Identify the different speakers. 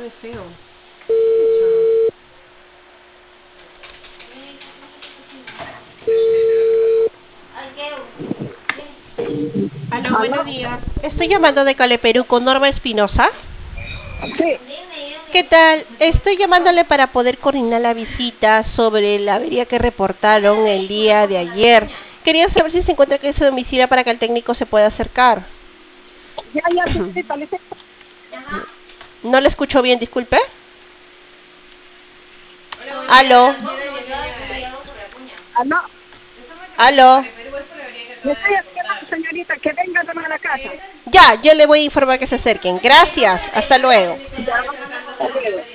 Speaker 1: de feo. Aló,
Speaker 2: ¿Aló?
Speaker 1: buenos días. Estoy llamando de Cale Perú con Norma Espinosa.
Speaker 2: Sí,
Speaker 1: ¿Qué tal? Estoy llamándole para poder coordinar la visita sobre la avería que reportaron el día de ayer. Quería saber si se encuentra aquí en su domicilio para que el técnico se pueda acercar.
Speaker 2: ya, señorita, le tengo.
Speaker 1: No le escucho bien, disculpe. Aló,
Speaker 2: ¿Aló?
Speaker 1: aló.
Speaker 2: Le estoy esperando, señorita, que venga a la casa.
Speaker 1: Ya, yo le voy a informar que se acerquen. Gracias. Hasta luego.
Speaker 2: Ya, hasta luego.